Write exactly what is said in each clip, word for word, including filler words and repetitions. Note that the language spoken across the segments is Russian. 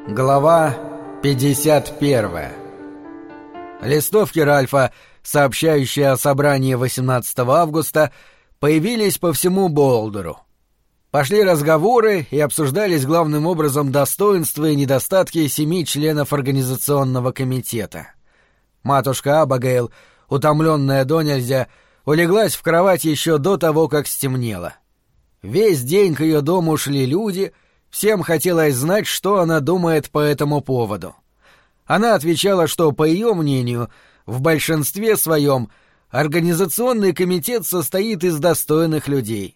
Глава пятьдесят первая. Листовки Ральфа, сообщающие о собрании восемнадцатого августа, появились по всему Болдеру. Пошли разговоры и обсуждались главным образом достоинства и недостатки семи членов организационного комитета. Матушка Абагейл, утомленная донельзя, улеглась в кровать еще до того, как стемнело. Весь день к ее дому шли люди. Всем хотелось знать, что она думает по этому поводу. Она отвечала, что, по ее мнению, в большинстве своем организационный комитет состоит из достойных людей.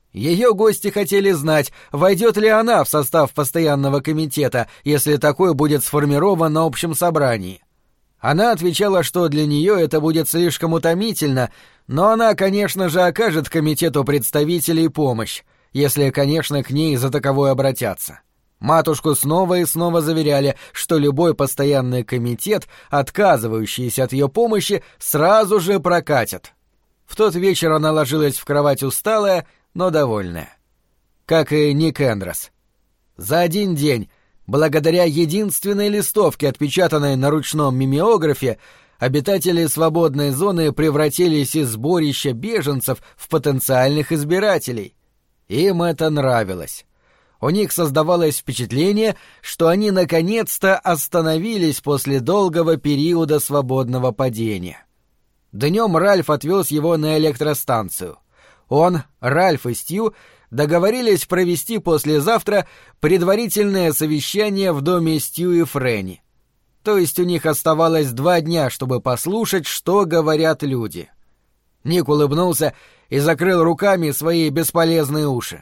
Ее гости хотели знать, войдет ли она в состав постоянного комитета, если такой будет сформирован на общем собрании. Она отвечала, что для нее это будет слишком утомительно, но она, конечно же, окажет комитету представителей помощь, если, конечно, к ней за таковой обратятся. Матушку снова и снова заверяли, что любой постоянный комитет, отказывающийся от ее помощи, сразу же прокатят. В тот вечер она ложилась в кровать усталая, но довольная. Как и Ник Эндрос. За один день, благодаря единственной листовке, отпечатанной на ручном мимеографе, обитатели свободной зоны превратились из сборища беженцев в потенциальных избирателей. Им это нравилось. У них создавалось впечатление, что они наконец-то остановились после долгого периода свободного падения. Днем Ральф отвез его на электростанцию. Он, Ральф и Стью договорились провести послезавтра предварительное совещание в доме Стью и Фрэнни. То есть у них оставалось два дня, чтобы послушать, что говорят люди. Ник улыбнулся и закрыл руками свои бесполезные уши.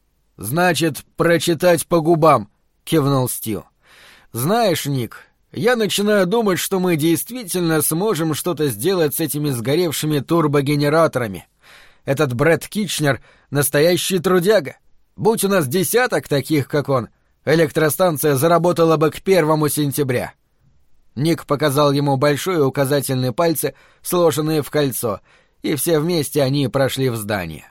«Значит, прочитать по губам», — кивнул Стью. «Знаешь, Ник, я начинаю думать, что мы действительно сможем что-то сделать с этими сгоревшими турбогенераторами. Этот Брэд Китчнер — настоящий трудяга. Будь у нас десяток таких, как он, электростанция заработала бы к первому сентября». Ник показал ему большой и указательный пальцы, сложенные в кольцо, и все вместе они прошли в здание.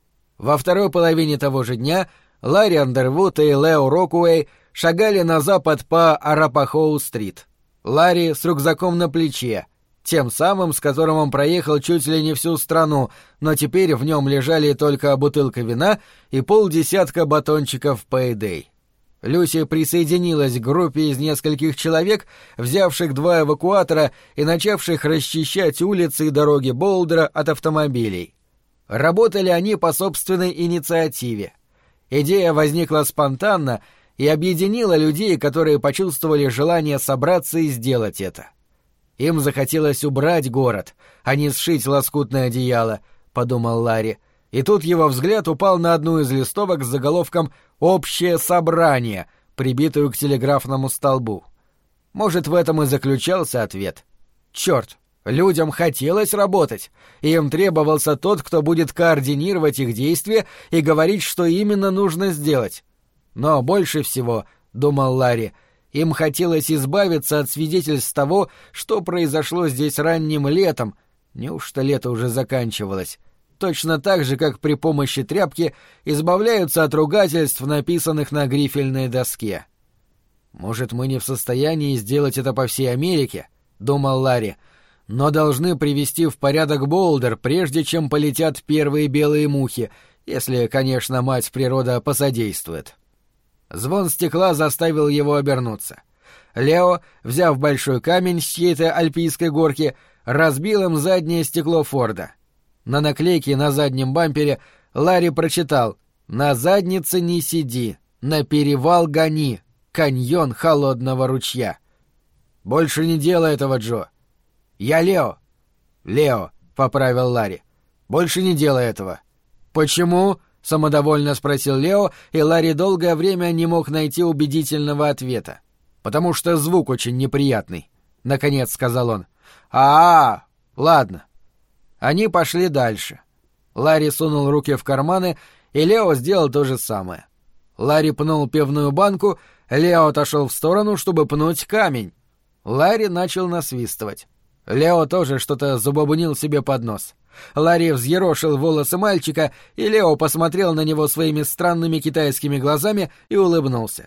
Во второй половине того же дня Ларри Андервуд и Лео Рокуэй шагали на запад по Арапахоу-стрит. Ларри с рюкзаком на плече, тем самым, с которым он проехал чуть ли не всю страну, но теперь в нем лежали только бутылка вина и полдесятка батончиков Payday. Люси присоединилась к группе из нескольких человек, взявших два эвакуатора и начавших расчищать улицы и дороги Болдера от автомобилей. Работали они по собственной инициативе. Идея возникла спонтанно и объединила людей, которые почувствовали желание собраться и сделать это. Им захотелось убрать город, а не сшить лоскутное одеяло, — подумал Ларри. И тут его взгляд упал на одну из листовок с заголовком «Общее собрание», прибитую к телеграфному столбу. Может, в этом и заключался ответ. Черт, людям хотелось работать, и им требовался тот, кто будет координировать их действия и говорить, что именно нужно сделать. Но больше всего, — думал Ларри, — им хотелось избавиться от свидетельств того, что произошло здесь ранним летом. Неужто лето уже заканчивалось? Точно так же, как при помощи тряпки избавляются от ругательств, написанных на грифельной доске. «Может, мы не в состоянии сделать это по всей Америке?» — думал Ларри. «Но должны привести в порядок Болдер, прежде чем полетят первые белые мухи, если, конечно, мать природа посодействует». Звон стекла заставил его обернуться. Лео, взяв большой камень с чьей-то альпийской горки, разбил им заднее стекло Форда. На наклейке на заднем бампере Ларри прочитал: «На заднице не сиди, на перевал гони, каньон холодного ручья». «Больше не делай этого, Джо». «Я Лео». «Лео», — поправил Ларри. «Больше не делай этого». «Почему?» — самодовольно спросил Лео, и Ларри долгое время не мог найти убедительного ответа. «Потому что звук очень неприятный», — наконец сказал он. «А-а-а, ладно». Они пошли дальше. Ларри сунул руки в карманы, и Лео сделал то же самое. Ларри пнул пивную банку, Лео отошел в сторону, чтобы пнуть камень. Ларри начал насвистывать. Лео тоже что-то забубнил себе под нос. Ларри взъерошил волосы мальчика, и Лео посмотрел на него своими странными китайскими глазами и улыбнулся.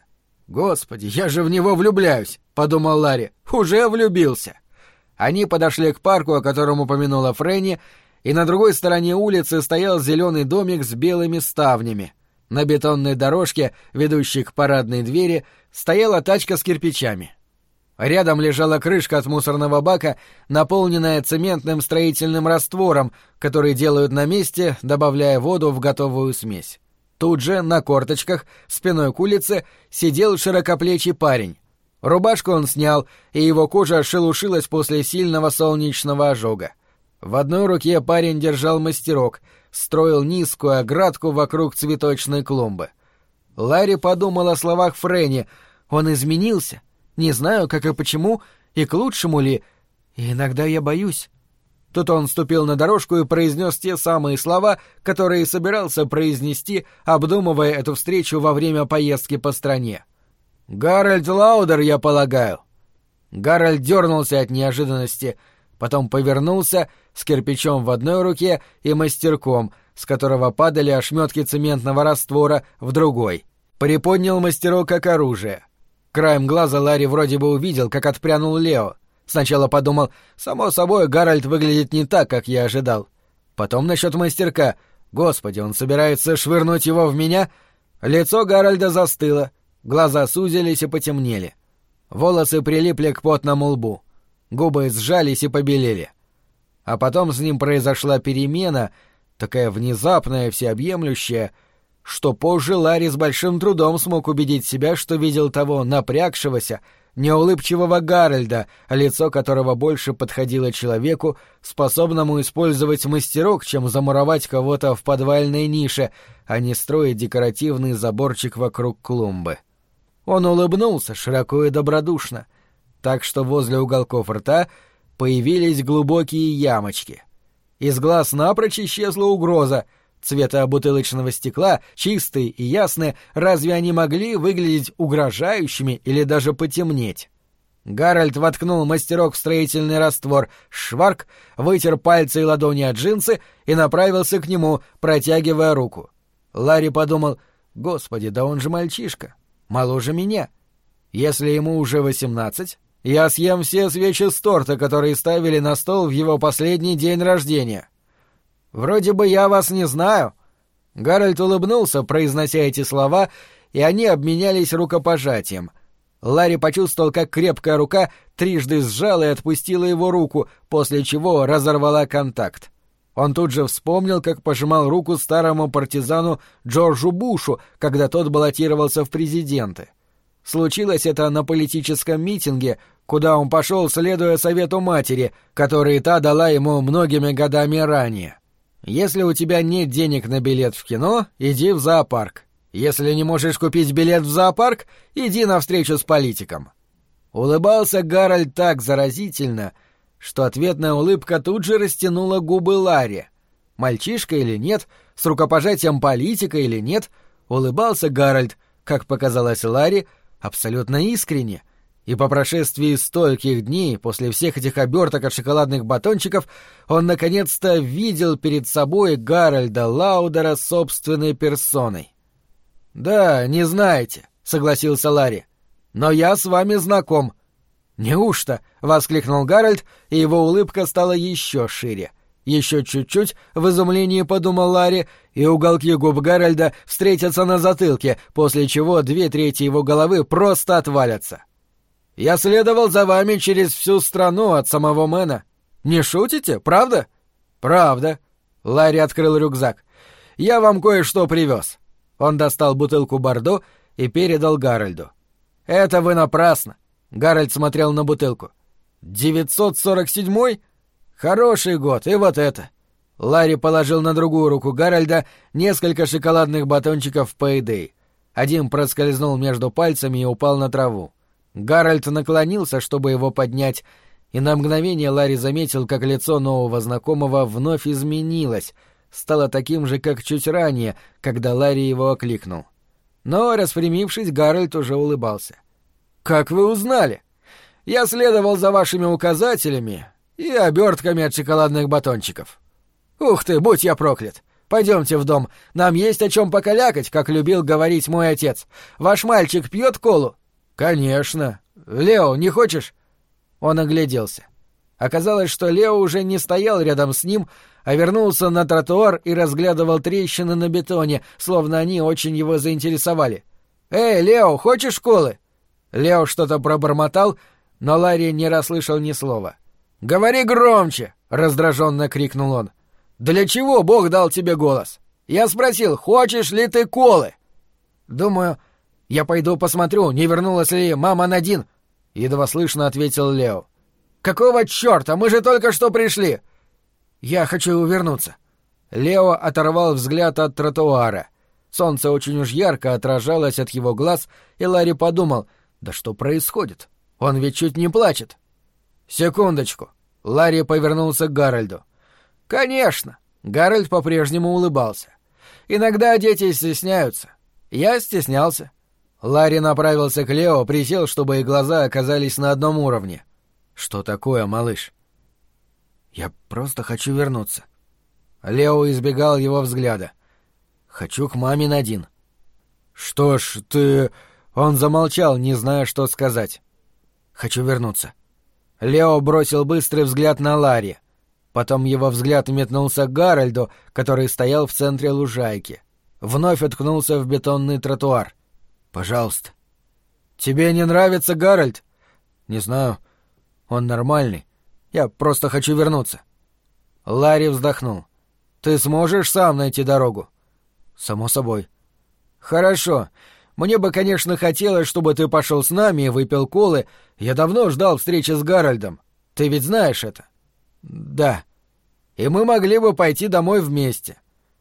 «Господи, я же в него влюбляюсь», — подумал Ларри. «Уже влюбился». Они подошли к парку, о котором упомянула Фрэнни, и на другой стороне улицы стоял зеленый домик с белыми ставнями. На бетонной дорожке, ведущей к парадной двери, стояла тачка с кирпичами. Рядом лежала крышка от мусорного бака, наполненная цементным строительным раствором, который делают на месте, добавляя воду в готовую смесь. Тут же, на корточках, спиной к улице, сидел широкоплечий парень. Рубашку он снял, и его кожа шелушилась после сильного солнечного ожога. В одной руке парень держал мастерок, строил низкую оградку вокруг цветочной клумбы. Ларри подумал о словах Фрэнни. Он изменился. Не знаю, как и почему, и к лучшему ли. И иногда я боюсь. Тут он ступил на дорожку и произнес те самые слова, которые собирался произнести, обдумывая эту встречу во время поездки по стране. «Гарольд Лаудер, я полагаю». Гарольд дернулся от неожиданности, потом повернулся с кирпичом в одной руке и мастерком, с которого падали ошметки цементного раствора, в другой. Приподнял мастерок как оружие. Краем глаза Ларри вроде бы увидел, как отпрянул Лео. Сначала подумал, само собой, Гарольд выглядит не так, как я ожидал. Потом насчет мастерка. Господи, он собирается швырнуть его в меня? Лицо Гарольда застыло, глаза сузились и потемнели. Волосы прилипли к потному лбу. Губы сжались и побелели. А потом с ним произошла перемена, такая внезапная, всеобъемлющая, что позже Ларри с большим трудом смог убедить себя, что видел того напрягшегося, неулыбчивого Гарольда, лицо которого больше подходило человеку, способному использовать мастерок, чем замуровать кого-то в подвальной нише, а не строить декоративный заборчик вокруг клумбы. Он улыбнулся широко и добродушно, так что возле уголков рта появились глубокие ямочки. Из глаз напрочь исчезла угроза. Цвета бутылочного стекла, чистые и ясные, разве они могли выглядеть угрожающими или даже потемнеть? Гарольд воткнул мастерок в строительный раствор, шварк, вытер пальцы и ладони от джинсы и направился к нему, протягивая руку. Ларри подумал, «Господи, да он же мальчишка, моложе меня. Если ему уже восемнадцать, я съем все свечи с торта, которые ставили на стол в его последний день рождения». «Вроде бы я вас не знаю». Гарольд улыбнулся, произнося эти слова, и они обменялись рукопожатием. Ларри почувствовал, как крепкая рука трижды сжала и отпустила его руку, после чего разорвала контакт. Он тут же вспомнил, как пожимал руку старому партизану Джорджу Бушу, когда тот баллотировался в президенты. Случилось это на политическом митинге, куда он пошел, следуя совету матери, который та дала ему многими годами ранее. Если у тебя нет денег на билет в кино, иди в зоопарк. Если не можешь купить билет в зоопарк, иди на встречу с политиком. Улыбался Гарольд так заразительно, что ответная улыбка тут же растянула губы Ларри. Мальчишка или нет, с рукопожатием политика или нет, улыбался Гарольд, как показалось Ларри, абсолютно искренне. И по прошествии стольких дней, после всех этих оберток от шоколадных батончиков, он наконец-то видел перед собой Гарольда Лаудера собственной персоной. «Да, не знаете», — согласился Ларри, — «но я с вами знаком». «Неужто?» — воскликнул Гарольд, и его улыбка стала еще шире. Еще чуть-чуть, в изумлении подумал Ларри, и уголки губ Гарольда встретятся на затылке, после чего две трети его головы просто отвалятся. «Я следовал за вами через всю страну от самого Мэна. Не шутите, правда?» «Правда». Ларри открыл рюкзак. «Я вам кое-что привез». Он достал бутылку бордо и передал Гарольду. «Это вы напрасно». Гарольд смотрел на бутылку. «девятьсот сорок седьмой? Хороший год, и вот это». Ларри положил на другую руку Гарольда несколько шоколадных батончиков Payday. Один проскользнул между пальцами и упал на траву. Гарольд наклонился, чтобы его поднять, и на мгновение Ларри заметил, как лицо нового знакомого вновь изменилось, стало таким же, как чуть ранее, когда Ларри его окликнул. Но, распрямившись, Гарольд уже улыбался. «Как вы узнали? Я следовал за вашими указателями и обертками от шоколадных батончиков. Ух ты, будь я проклят! Пойдемте в дом, нам есть о чем покалякать, как любил говорить мой отец. Ваш мальчик пьет колу?» «Конечно. Лео, не хочешь?» Он огляделся. Оказалось, что Лео уже не стоял рядом с ним, а вернулся на тротуар и разглядывал трещины на бетоне, словно они очень его заинтересовали. «Эй, Лео, хочешь колы?» Лео что-то пробормотал, но Ларри не расслышал ни слова. «Говори громче!» — раздраженно крикнул он. «Для чего Бог дал тебе голос? Я спросил, хочешь ли ты колы?» «Думаю, я пойду посмотрю, не вернулась ли мама Надин», — едва слышно ответил Лео. «Какого чёрта? Мы же только что пришли!» «Я хочу вернуться». Лео оторвал взгляд от тротуара. Солнце очень уж ярко отражалось от его глаз, и Ларри подумал, да что происходит? Он ведь чуть не плачет. «Секундочку». Ларри повернулся к Гарольду. «Конечно!» Гарольд по-прежнему улыбался. «Иногда дети стесняются. Я стеснялся». Ларри направился к Лео, присел, чтобы их глаза оказались на одном уровне. «Что такое, малыш?» «Я просто хочу вернуться». Лео избегал его взгляда. «Хочу к маме Надин». «Что ж, ты...» Он замолчал, не зная, что сказать. «Хочу вернуться». Лео бросил быстрый взгляд на Ларри. Потом его взгляд метнулся к Гарольду, который стоял в центре лужайки. Вновь уткнулся в бетонный тротуар. «Пожалуйста». «Тебе не нравится Гарольд?» «Не знаю. Он нормальный. Я просто хочу вернуться». Ларри вздохнул. «Ты сможешь сам найти дорогу?» «Само собой». «Хорошо. Мне бы, конечно, хотелось, чтобы ты пошел с нами и выпил колы. Я давно ждал встречи с Гарольдом. Ты ведь знаешь это?» «Да. И мы могли бы пойти домой вместе».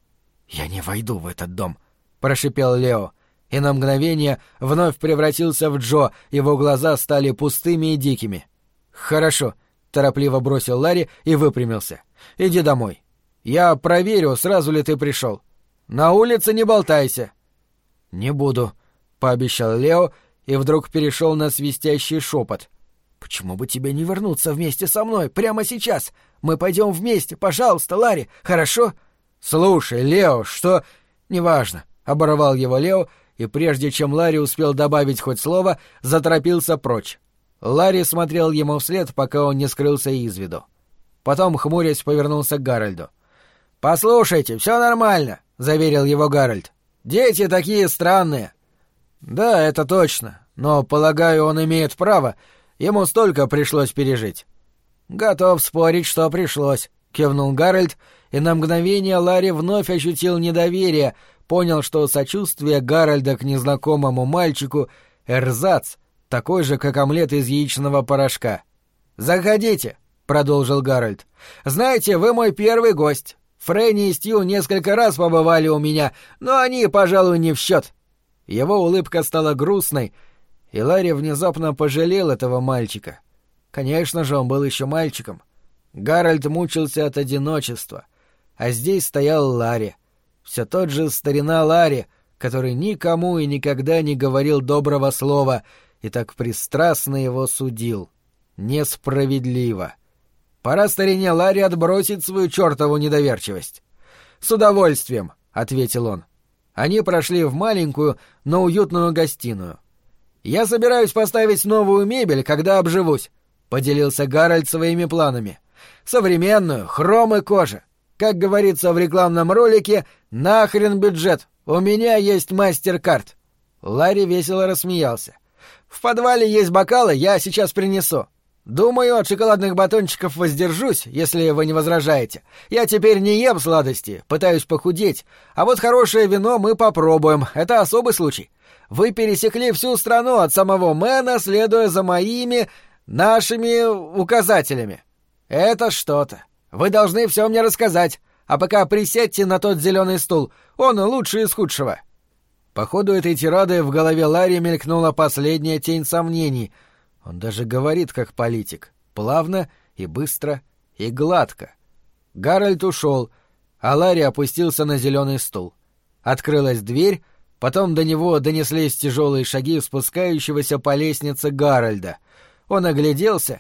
«Я не войду в этот дом», — прошипел Лео, и на мгновение вновь превратился в Джо, его глаза стали пустыми и дикими. «Хорошо», — торопливо бросил Ларри и выпрямился. «Иди домой. Я проверю, сразу ли ты пришел. На улице не болтайся». «Не буду», — пообещал Лео и вдруг перешел на свистящий шепот. «Почему бы тебе не вернуться вместе со мной прямо сейчас? Мы пойдем вместе, пожалуйста, Ларри, хорошо?» «Слушай, Лео, что...» «Неважно», — оборвал его Лео, и прежде чем Ларри успел добавить хоть слово, заторопился прочь. Ларри смотрел ему вслед, пока он не скрылся из виду. Потом, хмурясь, повернулся к Гарольду. «Послушайте, все нормально», — заверил его Гарольд. «Дети такие странные». «Да, это точно, но, полагаю, он имеет право. Ему столько пришлось пережить». «Готов спорить, что пришлось», — кивнул Гарольд, и на мгновение Ларри вновь ощутил недоверие, понял, что сочувствие Гарольда к незнакомому мальчику — эрзац, такой же, как омлет из яичного порошка. «Заходите», — продолжил Гарольд. «Знаете, вы мой первый гость. Фрэнни и Стью несколько раз побывали у меня, но они, пожалуй, не в счет». Его улыбка стала грустной, и Ларри внезапно пожалел этого мальчика. Конечно же, он был еще мальчиком. Гарольд мучился от одиночества, а здесь стоял Ларри. Все тот же старина Ларри, который никому и никогда не говорил доброго слова и так пристрастно его судил. Несправедливо. Пора старине Ларри отбросить свою чертову недоверчивость. «С удовольствием», — ответил он. Они прошли в маленькую, но уютную гостиную. «Я собираюсь поставить новую мебель, когда обживусь», — поделился Гарольд своими планами. «Современную, хром и кожа. Как говорится в рекламном ролике, нахрен бюджет, у меня есть мастер-карт». Ларри весело рассмеялся. «В подвале есть бокалы, я сейчас принесу. Думаю, от шоколадных батончиков воздержусь, если вы не возражаете. Я теперь не ем сладости, пытаюсь похудеть, а вот хорошее вино мы попробуем, это особый случай. Вы пересекли всю страну от самого Мэна, следуя за моими, нашими указателями. Это что-то. Вы должны все мне рассказать, а пока присядьте на тот зеленый стул, он лучший из худшего». По ходу этой тирады в голове Ларри мелькнула последняя тень сомнений. Он даже говорит как политик, плавно и быстро и гладко. Гарольд ушел, а Ларри опустился на зеленый стул. Открылась дверь, потом до него донеслись тяжелые шаги спускающегося по лестнице Гарольда. Он огляделся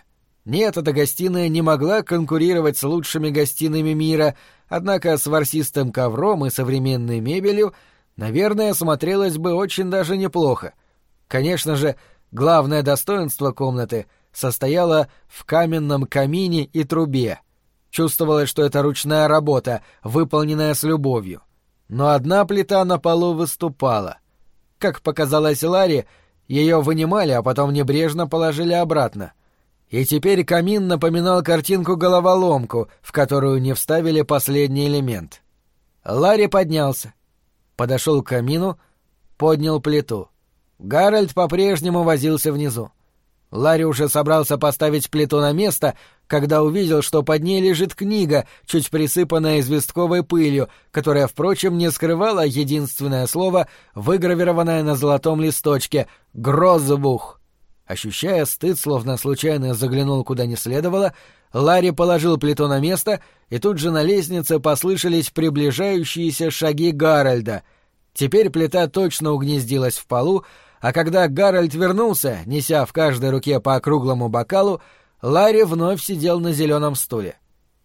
Нет, эта гостиная не могла конкурировать с лучшими гостиными мира, однако с ворсистым ковром и современной мебелью, наверное, смотрелась бы очень даже неплохо. Конечно же, главное достоинство комнаты состояло в каменном камине и трубе. Чувствовалось, что это ручная работа, выполненная с любовью. Но одна плита на полу выступала. Как показалось Ларе, ее вынимали, а потом небрежно положили обратно. И теперь камин напоминал картинку-головоломку, в которую не вставили последний элемент. Ларри поднялся, подошел к камину, поднял плиту. Гарольд по-прежнему возился внизу. Ларри уже собрался поставить плиту на место, когда увидел, что под ней лежит книга, чуть присыпанная известковой пылью, которая, впрочем, не скрывала единственное слово, выгравированное на золотом листочке — «Грозбух». Ощущая стыд, словно случайно заглянул куда не следовало, Ларри положил плиту на место, и тут же на лестнице послышались приближающиеся шаги Гарольда. Теперь плита точно угнездилась в полу, а когда Гарольд вернулся, неся в каждой руке по округлому бокалу, Ларри вновь сидел на зеленом стуле.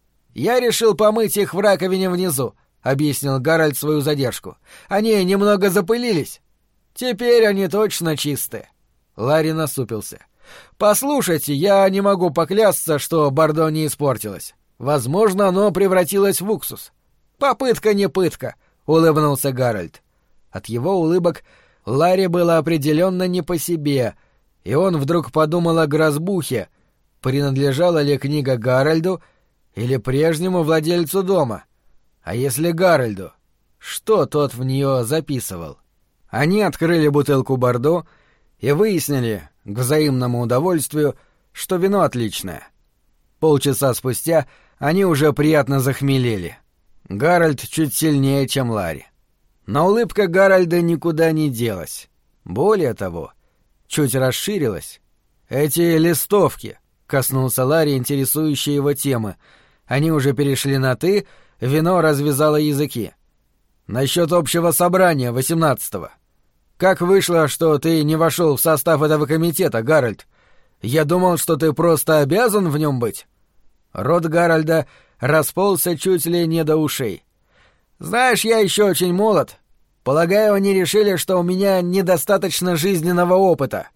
«Я решил помыть их в раковине внизу», — объяснил Гарольд свою задержку. «Они немного запылились. Теперь они точно чистые». Ларри насупился. «Послушайте, я не могу поклясться, что бордо не испортилось. Возможно, оно превратилось в уксус». «Попытка не пытка», — улыбнулся Гарольд. От его улыбок Ларри было определенно не по себе, и он вдруг подумал о грозбухе, принадлежала ли книга Гарольду или прежнему владельцу дома. А если Гарольду, что тот в нее записывал? Они открыли бутылку бордо и выяснили, к взаимному удовольствию, что вино отличное. Полчаса спустя они уже приятно захмелели. Гарольд чуть сильнее, чем Ларри. Но улыбка Гарольда никуда не делась. Более того, чуть расширилась. «Эти листовки», — коснулся Ларри интересующей его темы. Они уже перешли на «ты», вино развязало языки. «Насчет общего собрания восемнадцатого. Как вышло, что ты не вошел в состав этого комитета, Гарольд? Я думал, что ты просто обязан в нем быть». Рот Гарольда расползся чуть ли не до ушей. «Знаешь, я еще очень молод. Полагаю, они решили, что у меня недостаточно жизненного опыта».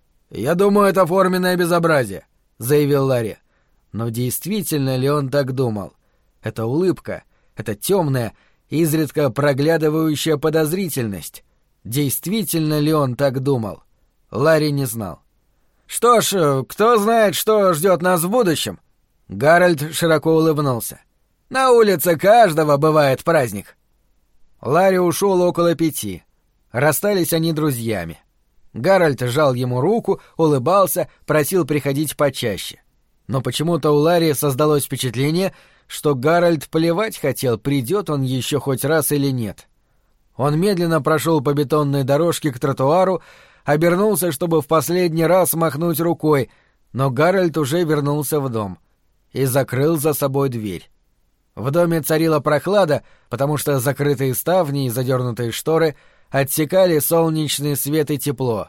«Я думаю, это форменное безобразие», — заявил Ларри. Но действительно ли он так думал? Эта улыбка, эта темная, изредка проглядывающая подозрительность. Действительно ли он так думал? Ларри не знал. «Что ж, кто знает, что ждет нас в будущем?» Гарольд широко улыбнулся. «На улице каждого бывает праздник». Ларри ушел около пяти. Расстались они друзьями. Гарольд жал ему руку, улыбался, просил приходить почаще. Но почему-то у Ларри создалось впечатление, что Гарольд плевать хотел, придет он еще хоть раз или нет. Он медленно прошел по бетонной дорожке к тротуару, обернулся, чтобы в последний раз махнуть рукой, но Гарольд уже вернулся в дом и закрыл за собой дверь. В доме царила прохлада, потому что закрытые ставни и задернутые шторы отсекали солнечный свет и тепло.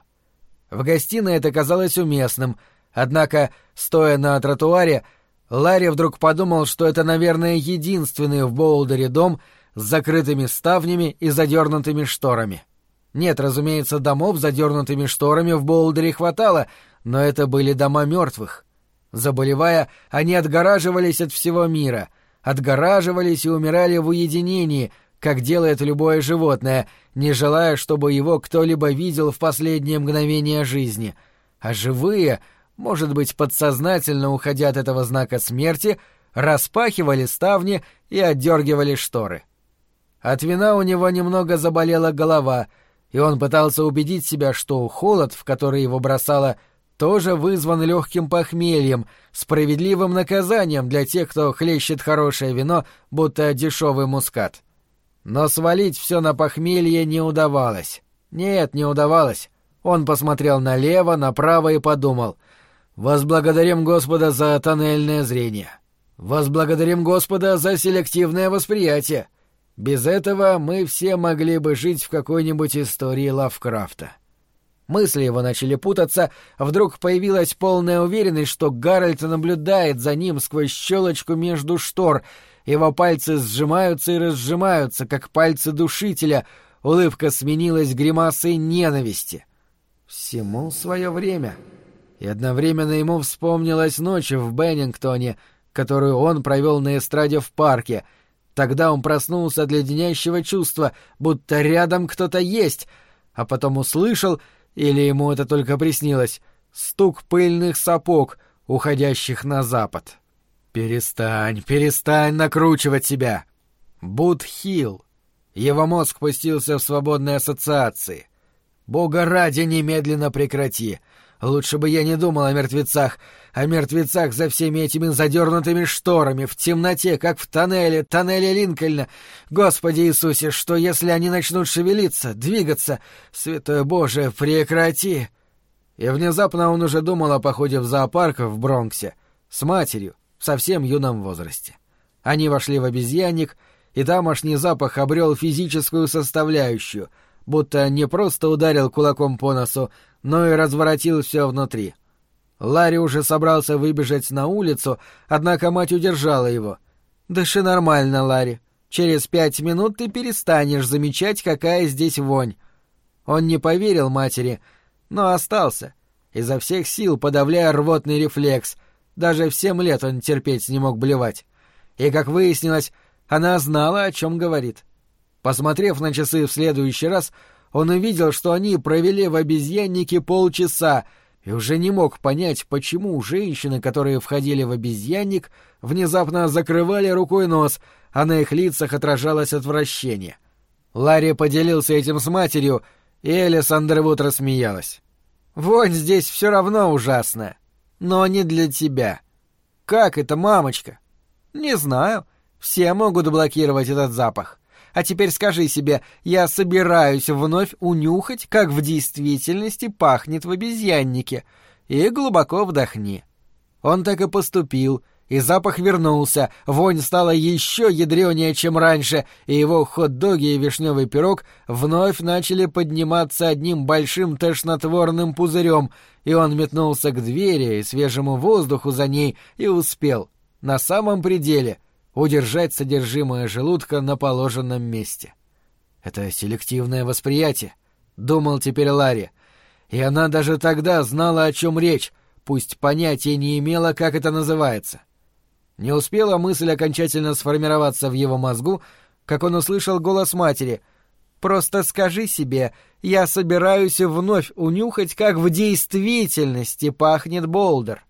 В гостиной это казалось уместным, однако, стоя на тротуаре, Ларри вдруг подумал, что это, наверное, единственный в Боулдере дом с закрытыми ставнями и задернутыми шторами. Нет, разумеется, домов с задернутыми шторами в Боулдере хватало, но это были дома мертвых. Заболевая, они отгораживались от всего мира, отгораживались и умирали в уединении, как делает любое животное, не желая, чтобы его кто-либо видел в последнее мгновение жизни. А живые, может быть, подсознательно уходя от этого знака смерти, распахивали ставни и отдергивали шторы. От вина у него немного заболела голова, и он пытался убедить себя, что холод, в который его бросало, тоже вызван легким похмельем, справедливым наказанием для тех, кто хлещет хорошее вино, будто дешевый мускат. Но свалить все на похмелье не удавалось. Нет, не удавалось. Он посмотрел налево, направо и подумал: «Возблагодарим Господа за тоннельное зрение. Возблагодарим Господа за селективное восприятие. Без этого мы все могли бы жить в какой-нибудь истории Лавкрафта». Мысли его начали путаться, вдруг появилась полная уверенность, что Гарольд наблюдает за ним сквозь щелочку между штор. Его пальцы сжимаются и разжимаются, как пальцы душителя. Улыбка сменилась гримасой ненависти. Всему свое время. И одновременно ему вспомнилась ночь в Беннингтоне, которую он провел на эстраде в парке. Тогда он проснулся от леденящего чувства, будто рядом кто-то есть, а потом услышал, или ему это только приснилось, стук пыльных сапог, уходящих на запад. «Перестань, перестань накручивать себя!» Бут-Хилл. Его мозг пустился в свободные ассоциации. «Бога ради, немедленно прекрати! Лучше бы я не думал о мертвецах, о мертвецах за всеми этими задернутыми шторами, в темноте, как в тоннеле, тоннеле Линкольна. Господи Иисусе, что если они начнут шевелиться, двигаться? Святое Боже, прекрати!» И внезапно он уже думал о походе в зоопарк в Бронксе с матерью в совсем юном возрасте. Они вошли в обезьянник, и тамошний запах обрел физическую составляющую, будто не просто ударил кулаком по носу, но и разворотил все внутри. Ларри уже собрался выбежать на улицу, однако мать удержала его. «Дыши нормально, Ларри. Через пять минут ты перестанешь замечать, какая здесь вонь». Он не поверил матери, но остался, изо всех сил подавляя рвотный рефлекс. Даже в семь лет он терпеть не мог блевать. И, как выяснилось, она знала, о чем говорит. Посмотрев на часы в следующий раз, он увидел, что они провели в обезьяннике полчаса, и уже не мог понять, почему женщины, которые входили в обезьянник, внезапно закрывали рукой нос, а на их лицах отражалось отвращение. Ларри поделился этим с матерью, и Элис Андервуд рассмеялась. «Вонь здесь все равно ужасная, но не для тебя». «Как это, мамочка?» «Не знаю. Все могут блокировать этот запах. А теперь скажи себе, я собираюсь вновь унюхать, как в действительности пахнет в обезьяннике, и глубоко вдохни». Он так и поступил, и запах вернулся, вонь стала еще ядренее, чем раньше, и его хот-доги и вишневый пирог вновь начали подниматься одним большим тошнотворным пузырем, и он метнулся к двери и свежему воздуху за ней и успел, на самом пределе, удержать содержимое желудка на положенном месте. «Это селективное восприятие», — думал теперь Ларри, и она даже тогда знала, о чем речь, пусть понятия не имела, как это называется. Не успела мысль окончательно сформироваться в его мозгу, как он услышал голос матери. «Просто скажи себе, я собираюсь вновь унюхать, как в действительности пахнет Болдер».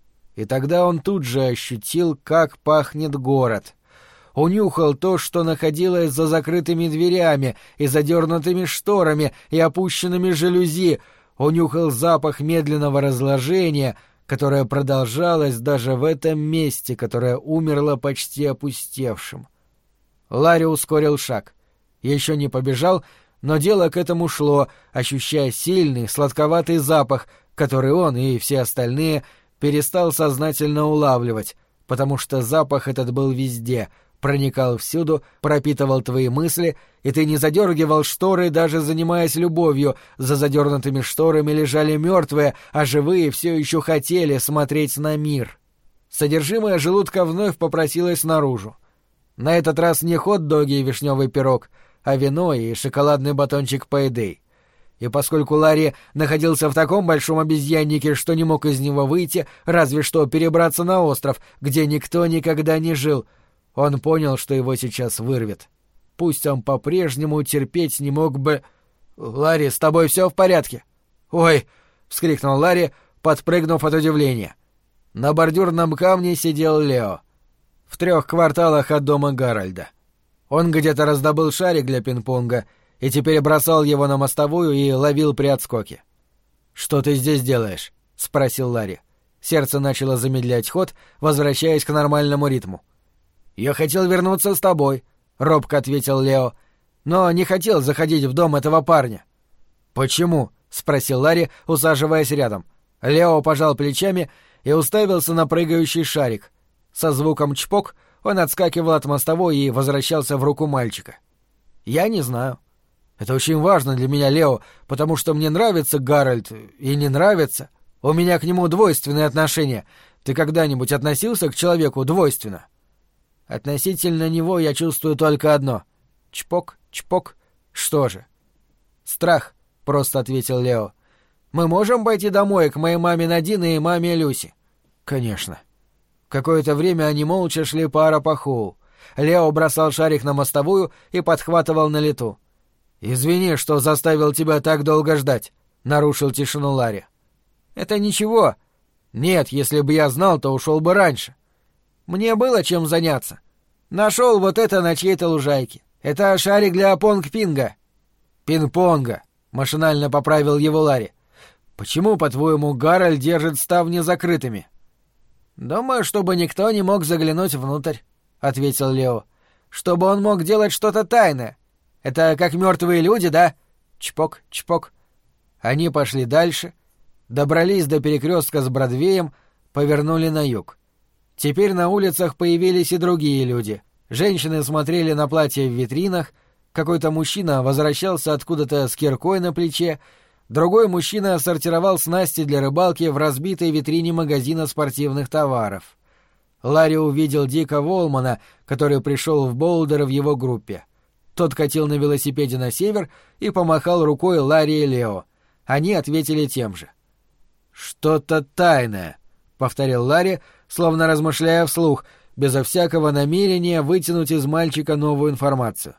И тогда он тут же ощутил, как пахнет город. Унюхал то, что находилось за закрытыми дверями и задернутыми шторами и опущенными жалюзи. Унюхал запах медленного разложения, которое продолжалось даже в этом месте, которое умерло почти опустевшим. Ларри ускорил шаг. Еще не побежал, но дело к этому шло, ощущая сильный, сладковатый запах, который он и все остальные перестал сознательно улавливать, потому что запах этот был везде, проникал всюду, пропитывал твои мысли, и ты не задергивал шторы, даже занимаясь любовью. За задернутыми шторами лежали мертвые, а живые все еще хотели смотреть на мир. Содержимое желудка вновь попросилось наружу. На этот раз не хот-доги и вишневый пирог, а вино и шоколадный батончик Payday. И поскольку Ларри находился в таком большом обезьяннике, что не мог из него выйти, разве что перебраться на остров, где никто никогда не жил, он понял, что его сейчас вырвет. Пусть он по-прежнему терпеть не мог бы... «Ларри, с тобой все в порядке?» «Ой!» — вскрикнул Ларри, подпрыгнув от удивления. На бордюрном камне сидел Лео. В трех кварталах от дома Гарольда. Он где-то раздобыл шарик для пинг-понга и теперь бросал его на мостовую и ловил при отскоке. «Что ты здесь делаешь?» — спросил Ларри. Сердце начало замедлять ход, возвращаясь к нормальному ритму. «Я хотел вернуться с тобой», — робко ответил Лео, «но не хотел заходить в дом этого парня». «Почему?» — спросил Ларри, усаживаясь рядом. Лео пожал плечами и уставился на прыгающий шарик. Со звуком чпок он отскакивал от мостовой и возвращался в руку мальчика. «Я не знаю». Это очень важно для меня, Лео, потому что мне нравится Гарольд и не нравится. У меня к нему двойственные отношения. Ты когда-нибудь относился к человеку двойственно? Относительно него я чувствую только одно. Чпок, чпок. Что же? Страх, просто ответил Лео. Мы можем пойти домой к моей маме Надин и маме Люси? Конечно. Какое-то время они молча шли по Арапахоу. Лео бросал шарик на мостовую и подхватывал на лету. «Извини, что заставил тебя так долго ждать», — нарушил тишину Ларри. «Это ничего. Нет, если бы я знал, то ушел бы раньше. Мне было чем заняться. Нашел вот это на чьей-то лужайке. Это шарик для понг-пинга». «Пинг-понга», — машинально поправил его Ларри. «Почему, по-твоему, Гарольд держит ставни закрытыми?» «Думаю, чтобы никто не мог заглянуть внутрь», — ответил Лео. «Чтобы он мог делать что-то тайное. Это как мертвые люди, да? Чпок, чпок». Они пошли дальше, добрались до перекрестка с Бродвеем, повернули на юг. Теперь на улицах появились и другие люди. Женщины смотрели на платья в витринах, какой-то мужчина возвращался откуда-то с киркой на плече, другой мужчина сортировал снасти для рыбалки в разбитой витрине магазина спортивных товаров. Ларри увидел Дика Волмана, который пришел в Болдер в его группе. Тот катил на велосипеде на север и помахал рукой Ларри и Лео. Они ответили тем же. «Что-то тайное», — повторил Ларри, словно размышляя вслух, безо всякого намерения вытянуть из мальчика новую информацию.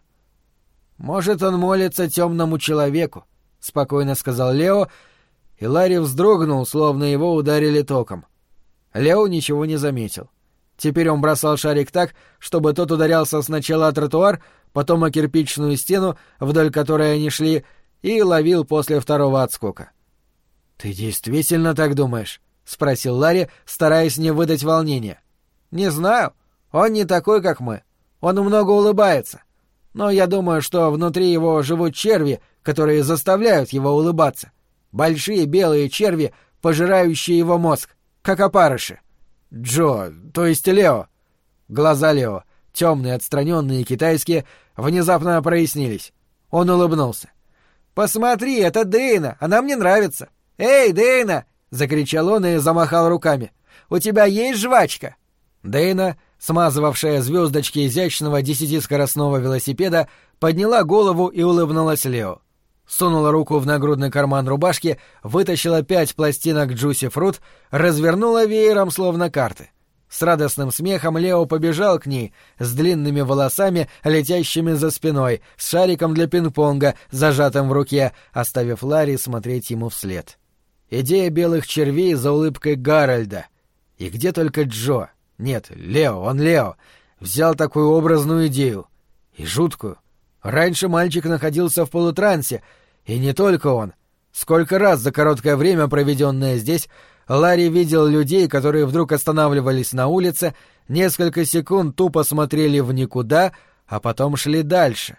«Может, он молится темному человеку», — спокойно сказал Лео, и Ларри вздрогнул, словно его ударили током. Лео ничего не заметил. Теперь он бросал шарик так, чтобы тот ударялся сначала о тротуар, потом о кирпичную стену, вдоль которой они шли, и ловил после второго отскока. «Ты действительно так думаешь?» — спросил Ларри, стараясь не выдать волнения. «Не знаю. Он не такой, как мы. Он много улыбается. Но я думаю, что внутри его живут черви, которые заставляют его улыбаться. Большие белые черви, пожирающие его мозг, как опарыши». «Джо, то есть Лео». Глаза Лео, темные, отстраненные, китайские, внезапно прояснились. Он улыбнулся. «Посмотри, это Дэйна, она мне нравится. Эй, Дэйна!» — закричал он и замахал руками. «У тебя есть жвачка?» Дэйна, смазывавшая звездочки изящного десятискоростного велосипеда, подняла голову и улыбнулась Лео. Сунула руку в нагрудный карман рубашки, вытащила пять пластинок Juicy Fruit, развернула веером, словно карты. С радостным смехом Лео побежал к ней, с длинными волосами, летящими за спиной, с шариком для пинг-понга, зажатым в руке, оставив Ларри смотреть ему вслед. Идея белых червей за улыбкой Гарольда. И где только Джо? Нет, Лео, он Лео. Взял такую образную идею. И жуткую. Раньше мальчик находился в полутрансе, и не только он. Сколько раз за короткое время, проведенное здесь, Ларри видел людей, которые вдруг останавливались на улице, несколько секунд тупо смотрели в никуда, а потом шли дальше.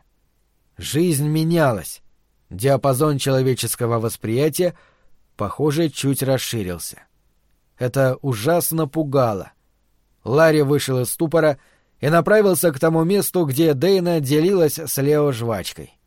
Жизнь менялась. Диапазон человеческого восприятия, похоже, чуть расширился. Это ужасно пугало. Ларри вышел из ступора и направился к тому месту, где Дэйна делилась с Лео жвачкой.